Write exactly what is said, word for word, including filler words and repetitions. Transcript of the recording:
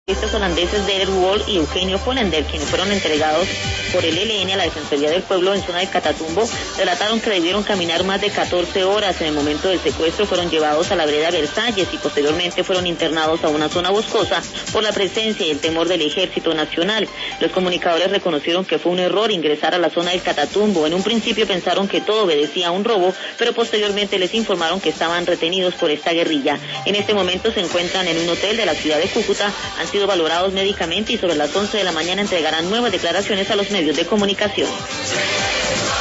Estos holandeses Derek Wall y Eugenio Hollander, quienes fueron entregados por el E L N a la Defensoría del Pueblo en zona de Catatumbo, relataron que debieron caminar más de catorce horas. En el momento del secuestro fueron llevados a la vereda Versalles y posteriormente fueron internados a una zona boscosa por la presencia y el temor del Ejército Nacional. Los comunicadores reconocieron que fue un error ingresar a la zona del Catatumbo. En un principio pensaron que todo obedecía a un robo, pero posteriormente les informaron que estaban retenidos por esta guerrilla. En este momento se encuentran en un hotel de la ciudad de Cúcuta, han sido valorados médicamente y sobre las once de la mañana entregarán nuevas declaraciones a los medios de comunicación.